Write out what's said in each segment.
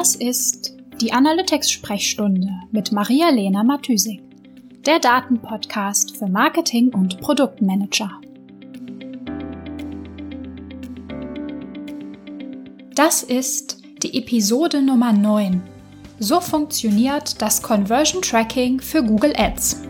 Das ist die Analytics-Sprechstunde mit Maria-Lena Matysik, der Datenpodcast für Marketing- und Produktmanager. Das ist die Episode Nummer 9. So funktioniert das Conversion Tracking für Google Ads.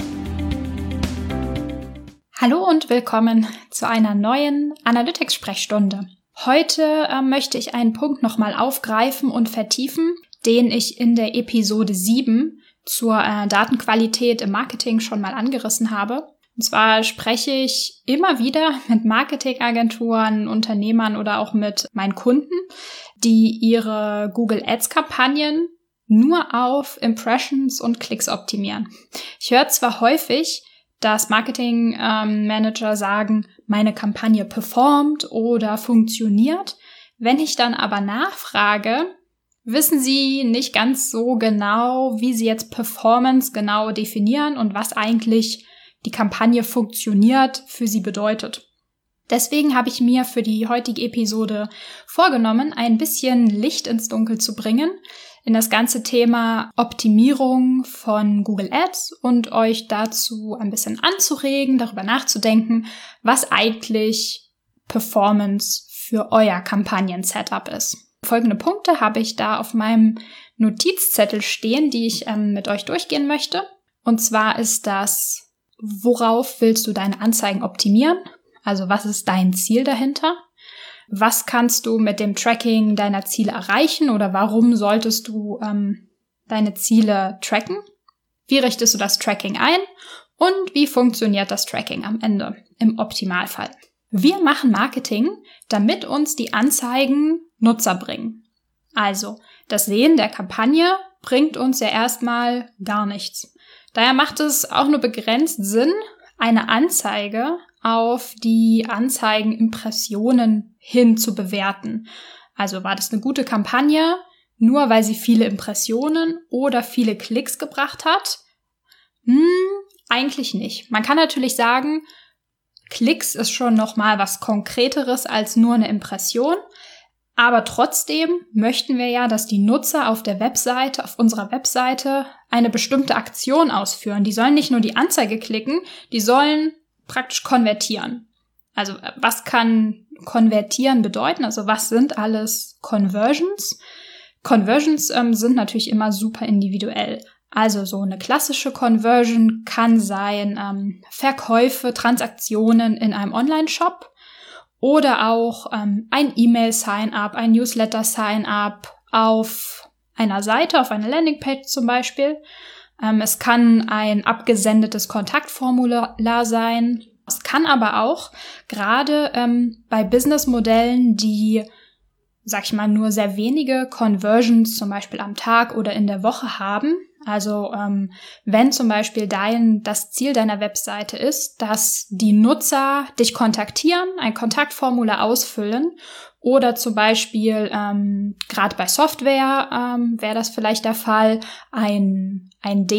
Hallo und willkommen zu einer neuen Analytics-Sprechstunde. Heute möchte ich einen Punkt nochmal aufgreifen und vertiefen, den ich in der Episode 7 zur Datenqualität im Marketing schon mal angerissen habe. Und zwar spreche ich immer wieder mit Marketingagenturen, Unternehmern oder auch mit meinen Kunden, die ihre Google Ads-Kampagnen nur auf Impressions und Klicks optimieren. Ich höre zwar häufig, dass Marketing-Manager sagen, meine Kampagne performt oder funktioniert. Wenn ich dann aber nachfrage, wissen sie nicht ganz so genau, wie sie jetzt Performance genau definieren und was eigentlich die Kampagne funktioniert für sie bedeutet. Deswegen habe ich mir für die heutige Episode vorgenommen, ein bisschen Licht ins Dunkel zu bringen in das ganze Thema Optimierung von Google Ads und euch dazu ein bisschen anzuregen, darüber nachzudenken, was eigentlich Performance für euer Kampagnen-Setup ist. Folgende Punkte habe ich da auf meinem Notizzettel stehen, die ich mit euch durchgehen möchte. Und zwar ist das, worauf willst du deine Anzeigen optimieren? Also was ist dein Ziel dahinter? Was kannst du mit dem Tracking deiner Ziele erreichen oder warum solltest du deine Ziele tracken? Wie richtest du das Tracking ein und wie funktioniert das Tracking am Ende im Optimalfall? Wir machen Marketing, damit uns die Anzeigen Nutzer bringen. Also das Sehen der Kampagne bringt uns ja erstmal gar nichts. Daher macht es auch nur begrenzt Sinn, eine Anzeige auf die Anzeigenimpressionen hin zu bewerten. Also war das eine gute Kampagne, nur weil sie viele Impressionen oder viele Klicks gebracht hat? Eigentlich nicht. Man kann natürlich sagen, Klicks ist schon nochmal was Konkreteres als nur eine Impression. Aber trotzdem möchten wir ja, dass die Nutzer auf unserer Webseite eine bestimmte Aktion ausführen. Die sollen nicht nur die Anzeige klicken, die sollen praktisch konvertieren. Also was kann konvertieren bedeuten? Also was sind alles Conversions? Conversions sind natürlich immer super individuell. Also so eine klassische Conversion kann sein Verkäufe, Transaktionen in einem Online-Shop oder auch ein E-Mail-Sign-up, ein Newsletter-Sign-up auf einer Seite, auf einer Landingpage zum Beispiel. Es kann ein abgesendetes Kontaktformular sein. Es kann aber auch gerade bei Businessmodellen, die, sag ich mal, nur sehr wenige Conversions zum Beispiel am Tag oder in der Woche haben. Also wenn zum Beispiel das Ziel deiner Webseite ist, dass die Nutzer dich kontaktieren, ein Kontaktformular ausfüllen oder zum Beispiel gerade bei Software wäre das vielleicht der Fall, ein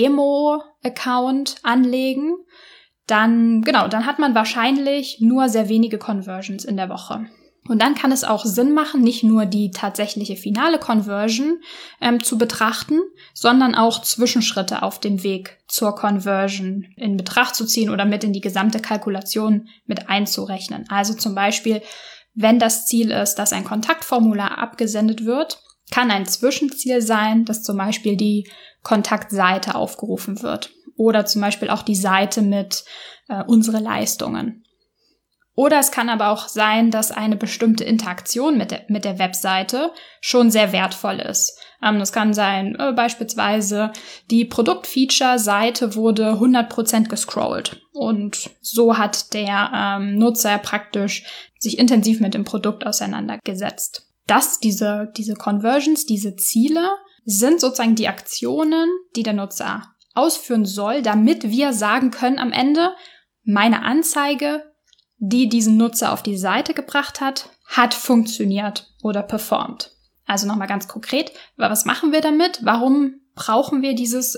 Demo-Account anlegen, dann hat man wahrscheinlich nur sehr wenige Conversions in der Woche. Und dann kann es auch Sinn machen, nicht nur die tatsächliche finale Conversion zu betrachten, sondern auch Zwischenschritte auf dem Weg zur Conversion in Betracht zu ziehen oder mit in die gesamte Kalkulation mit einzurechnen. Also zum Beispiel, wenn das Ziel ist, dass ein Kontaktformular abgesendet wird, kann ein Zwischenziel sein, dass zum Beispiel die Kontaktseite aufgerufen wird oder zum Beispiel auch die Seite mit unsere Leistungen. Oder es kann aber auch sein, dass eine bestimmte Interaktion mit der Webseite schon sehr wertvoll ist. Das kann sein, beispielsweise die Produktfeature-Seite wurde 100% gescrollt. Und so hat der Nutzer praktisch sich intensiv mit dem Produkt auseinandergesetzt. Diese Conversions, diese Ziele sind sozusagen die Aktionen, die der Nutzer ausführen soll, damit wir sagen können am Ende, meine Anzeige, die diesen Nutzer auf die Seite gebracht hat funktioniert oder performt. Also nochmal ganz konkret, was machen wir damit? Warum brauchen wir dieses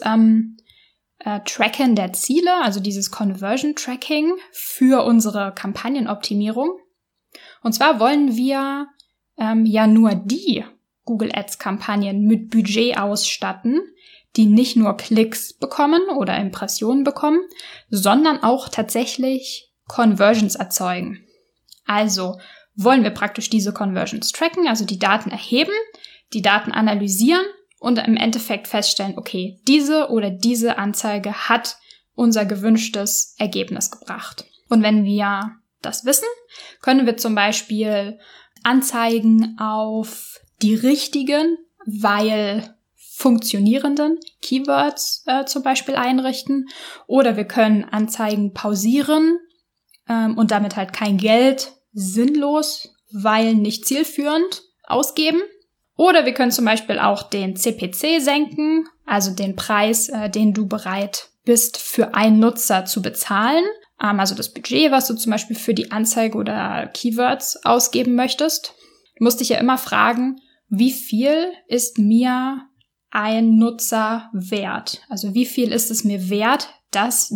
Tracken der Ziele, also dieses Conversion Tracking für unsere Kampagnenoptimierung? Und zwar wollen wir ja nur die Google Ads Kampagnen mit Budget ausstatten, die nicht nur Klicks bekommen oder Impressionen bekommen, sondern auch tatsächlich Conversions erzeugen. Also wollen wir praktisch diese Conversions tracken, also die Daten erheben, die Daten analysieren und im Endeffekt feststellen, okay, diese oder diese Anzeige hat unser gewünschtes Ergebnis gebracht. Und wenn wir das wissen, können wir zum Beispiel Anzeigen auf die richtigen, weil funktionierenden Keywords zum Beispiel einrichten. Oder wir können Anzeigen pausieren und damit halt kein Geld sinnlos, weil nicht zielführend ausgeben. Oder wir können zum Beispiel auch den CPC senken, also den Preis, den du bereit bist, für einen Nutzer zu bezahlen. Also das Budget, was du zum Beispiel für die Anzeige oder Keywords ausgeben möchtest. Du musst dich ja immer fragen, wie viel ist mir ein Nutzer wert? Also wie viel ist es mir wert, dass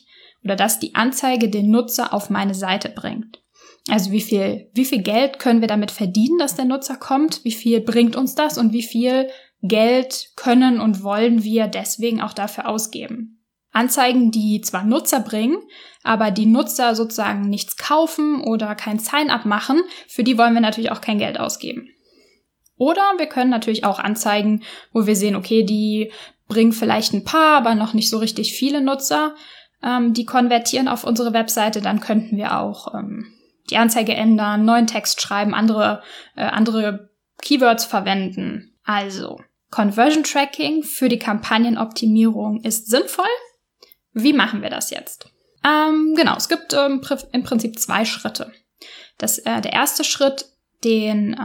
die Anzeige den Nutzer auf meine Seite bringt? Also wie viel Geld können wir damit verdienen, dass der Nutzer kommt? Wie viel bringt uns das und wie viel Geld können und wollen wir deswegen auch dafür ausgeben? Anzeigen, die zwar Nutzer bringen, aber die Nutzer sozusagen nichts kaufen oder kein Sign-up machen, für die wollen wir natürlich auch kein Geld ausgeben. Oder wir können natürlich auch Anzeigen, wo wir sehen, okay, die bringen vielleicht ein paar, aber noch nicht so richtig viele Nutzer, die konvertieren auf unsere Webseite, dann könnten wir auch die Anzeige ändern, neuen Text schreiben, andere Keywords verwenden. Also, Conversion Tracking für die Kampagnenoptimierung ist sinnvoll. Wie machen wir das jetzt? Es gibt im Prinzip 2 Schritte. Der erste Schritt, den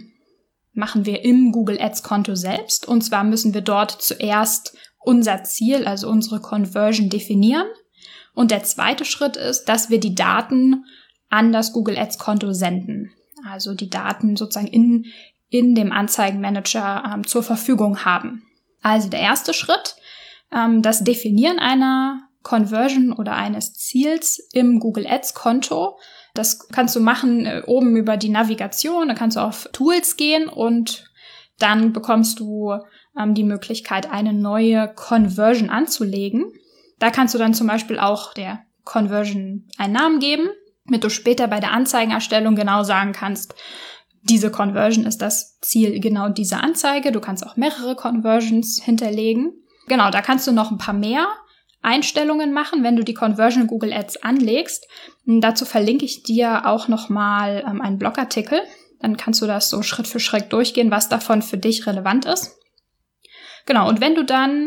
machen wir im Google Ads Konto selbst. Und zwar müssen wir dort zuerst unser Ziel, also unsere Conversion, definieren. Und der zweite Schritt ist, dass wir die Daten an das Google Ads Konto senden. Also die Daten sozusagen in dem Anzeigenmanager zur Verfügung haben. Also der erste Schritt, das Definieren einer Conversion oder eines Ziels im Google Ads Konto. Das kannst du machen oben über die Navigation, da kannst du auf Tools gehen und dann bekommst du die Möglichkeit, eine neue Conversion anzulegen. Da kannst du dann zum Beispiel auch der Conversion einen Namen geben, damit du später bei der Anzeigenerstellung genau sagen kannst, diese Conversion ist das Ziel genau dieser Anzeige. Du kannst auch mehrere Conversions hinterlegen. Genau, da kannst du noch ein paar mehr Einstellungen machen, wenn du die Conversion Google Ads anlegst. Und dazu verlinke ich dir auch nochmal einen Blogartikel. Dann kannst du das so Schritt für Schritt durchgehen, was davon für dich relevant ist. Genau, und wenn du dann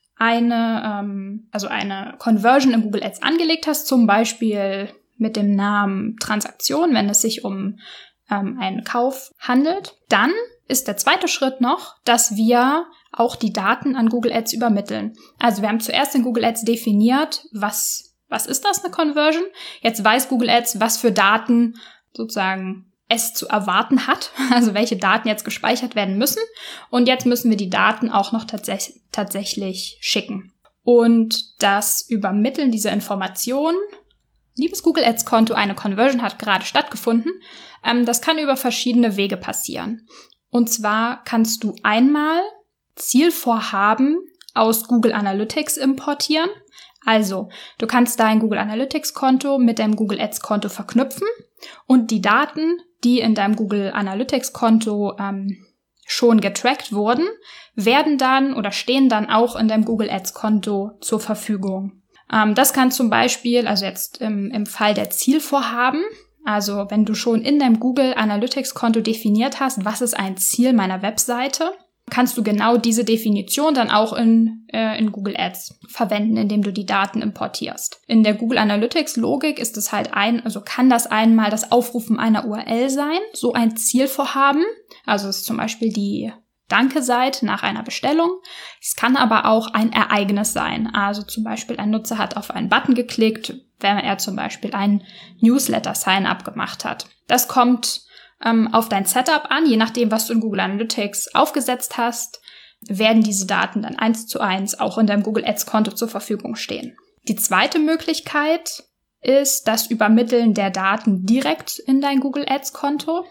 eine Conversion in Google Ads angelegt hast, zum Beispiel mit dem Namen Transaktion, wenn es sich um einen Kauf handelt, dann ist der zweite Schritt noch, dass wir auch die Daten an Google Ads übermitteln. Also wir haben zuerst in Google Ads definiert, was ist das, eine Conversion? Jetzt weiß Google Ads, was für Daten sozusagen es zu erwarten hat, also welche Daten jetzt gespeichert werden müssen. Und jetzt müssen wir die Daten auch noch tatsächlich schicken. Und das Übermitteln dieser Informationen, liebes Google Ads Konto, eine Conversion hat gerade stattgefunden, das kann über verschiedene Wege passieren. Und zwar kannst du einmal Zielvorhaben aus Google Analytics importieren. Also, du kannst dein Google Analytics Konto mit deinem Google Ads Konto verknüpfen und die Daten, die in deinem Google Analytics Konto schon getrackt wurden, werden dann oder stehen dann auch in deinem Google Ads Konto zur Verfügung. Das kann zum Beispiel, also jetzt im Fall der Zielvorhaben, also wenn du schon in deinem Google Analytics Konto definiert hast, was ist ein Ziel meiner Webseite, kannst du genau diese Definition dann auch in Google Ads verwenden, indem du die Daten importierst. In der Google Analytics Logik ist es halt kann das einmal das Aufrufen einer URL sein, so ein Zielvorhaben. Also es ist zum Beispiel die Danke-Seite nach einer Bestellung. Es kann aber auch ein Ereignis sein. Also zum Beispiel ein Nutzer hat auf einen Button geklickt, wenn er zum Beispiel ein Newsletter-Sign-up gemacht hat. Das kommt auf dein Setup an, je nachdem, was du in Google Analytics aufgesetzt hast, werden diese Daten dann 1:1 auch in deinem Google Ads Konto zur Verfügung stehen. Die zweite Möglichkeit ist das Übermitteln der Daten direkt in dein Google Ads Konto.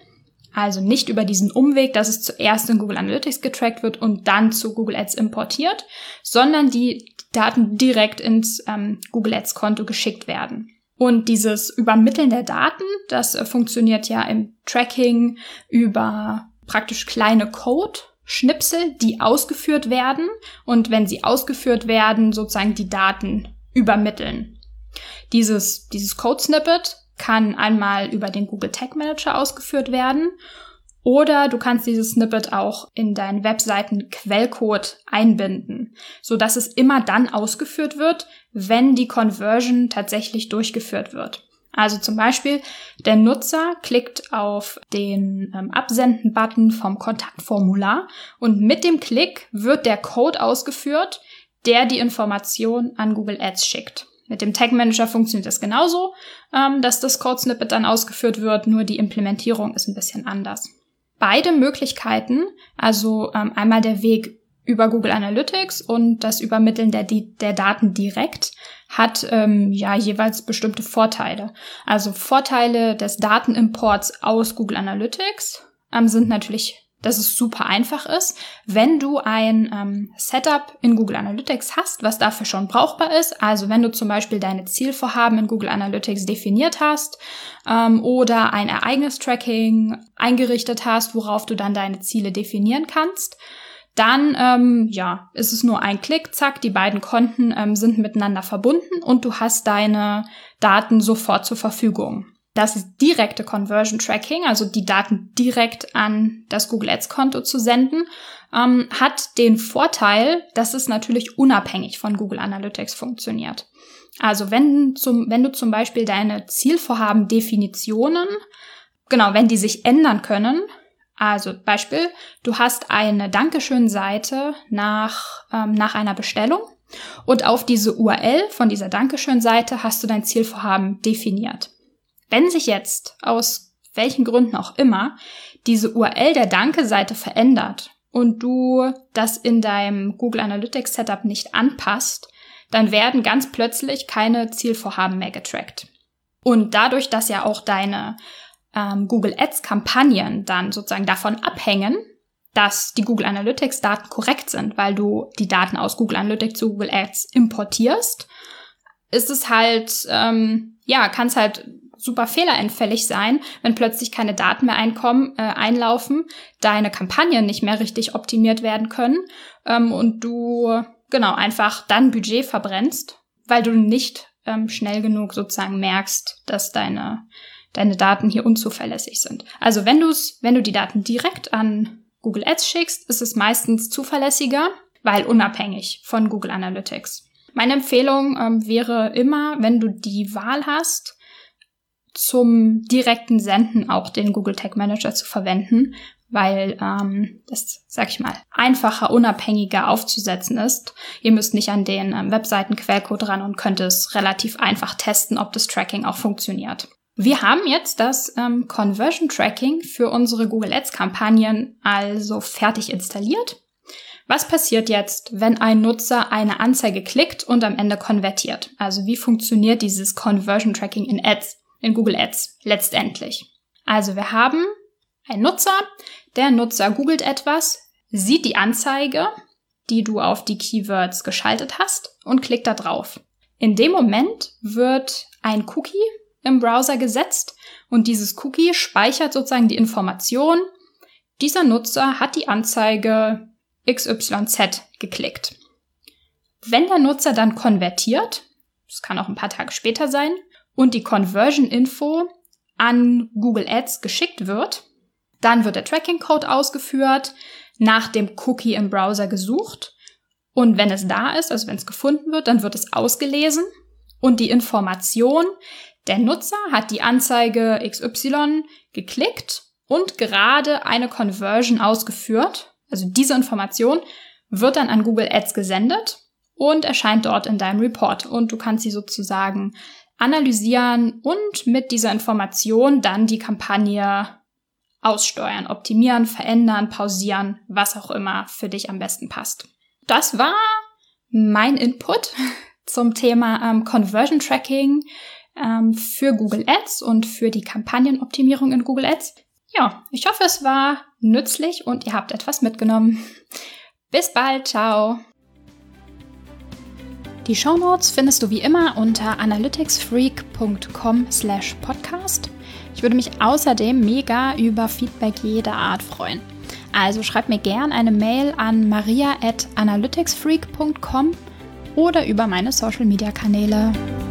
Also nicht über diesen Umweg, dass es zuerst in Google Analytics getrackt wird und dann zu Google Ads importiert, sondern die Daten direkt ins Google Ads Konto geschickt werden. Und dieses Übermitteln der Daten, das funktioniert ja im Tracking über praktisch kleine Code-Schnipsel, die ausgeführt werden und wenn sie ausgeführt werden, sozusagen die Daten übermitteln. Dieses Code-Snippet kann einmal über den Google Tag Manager ausgeführt werden oder du kannst dieses Snippet auch in deinen Webseiten Quellcode einbinden, sodass es immer dann ausgeführt wird, wenn die Conversion tatsächlich durchgeführt wird. Also zum Beispiel, der Nutzer klickt auf den Absenden-Button vom Kontaktformular und mit dem Klick wird der Code ausgeführt, der die Information an Google Ads schickt. Mit dem Tag Manager funktioniert das genauso, dass das Code-Snippet dann ausgeführt wird, nur die Implementierung ist ein bisschen anders. Beide Möglichkeiten, also einmal der Weg über Google Analytics und das Übermitteln der Daten direkt, hat jeweils bestimmte Vorteile. Also Vorteile des Datenimports aus Google Analytics sind natürlich, dass es super einfach ist. Wenn du ein Setup in Google Analytics hast, was dafür schon brauchbar ist, also wenn du zum Beispiel deine Zielvorhaben in Google Analytics definiert hast oder ein Ereignistracking eingerichtet hast, worauf du dann deine Ziele definieren kannst, dann ist es nur ein Klick, zack, die beiden Konten sind miteinander verbunden und du hast deine Daten sofort zur Verfügung. Das direkte Conversion Tracking, also die Daten direkt an das Google Ads Konto zu senden, hat den Vorteil, dass es natürlich unabhängig von Google Analytics funktioniert. Also wenn du zum Beispiel deine Zielvorhaben-Definitionen, wenn die sich ändern können, also Beispiel, du hast eine Dankeschön-Seite nach einer Bestellung und auf diese URL von dieser Dankeschön-Seite hast du dein Zielvorhaben definiert. Wenn sich jetzt, aus welchen Gründen auch immer, diese URL der Danke-Seite verändert und du das in deinem Google Analytics Setup nicht anpasst, dann werden ganz plötzlich keine Zielvorhaben mehr getrackt. Und dadurch, dass ja auch deine Google Ads Kampagnen dann sozusagen davon abhängen, dass die Google Analytics Daten korrekt sind, weil du die Daten aus Google Analytics zu Google Ads importierst, ist es halt, kann es halt super fehleranfällig sein, wenn plötzlich keine Daten mehr einlaufen, deine Kampagnen nicht mehr richtig optimiert werden können und du einfach dann Budget verbrennst, weil du nicht schnell genug sozusagen merkst, dass deine Daten hier unzuverlässig sind. Also wenn du die Daten direkt an Google Ads schickst, ist es meistens zuverlässiger, weil unabhängig von Google Analytics. Meine Empfehlung wäre immer, wenn du die Wahl hast, zum direkten Senden auch den Google Tag Manager zu verwenden, weil das, einfacher, unabhängiger aufzusetzen ist. Ihr müsst nicht an den Webseiten Quellcode ran und könnt es relativ einfach testen, ob das Tracking auch funktioniert. Wir haben jetzt das Conversion Tracking für unsere Google Ads Kampagnen also fertig installiert. Was passiert jetzt, wenn ein Nutzer eine Anzeige klickt und am Ende konvertiert? Also wie funktioniert dieses Conversion Tracking in Google Ads letztendlich? Also wir haben einen Nutzer, der Nutzer googelt etwas, sieht die Anzeige, die du auf die Keywords geschaltet hast und klickt da drauf. In dem Moment wird ein Cookie im Browser gesetzt und dieses Cookie speichert sozusagen die Information, dieser Nutzer hat die Anzeige XYZ geklickt. Wenn der Nutzer dann konvertiert, das kann auch ein paar Tage später sein, und die Conversion-Info an Google Ads geschickt wird, dann wird der Tracking-Code ausgeführt, nach dem Cookie im Browser gesucht und wenn es da ist, also wenn es gefunden wird, dann wird es ausgelesen und die Information, der Nutzer hat die Anzeige XY geklickt und gerade eine Conversion ausgeführt, also diese Information wird dann an Google Ads gesendet und erscheint dort in deinem Report und du kannst sie sozusagen analysieren und mit dieser Information dann die Kampagne aussteuern, optimieren, verändern, pausieren, was auch immer für dich am besten passt. Das war mein Input zum Thema Conversion Tracking für Google Ads und für die Kampagnenoptimierung in Google Ads. Ja, ich hoffe, es war nützlich und ihr habt etwas mitgenommen. Bis bald, ciao! Die Shownotes findest du wie immer unter analyticsfreak.com/podcast. Ich würde mich außerdem mega über Feedback jeder Art freuen. Also schreib mir gern eine Mail an maria@analyticsfreak.com oder über meine Social-Media-Kanäle.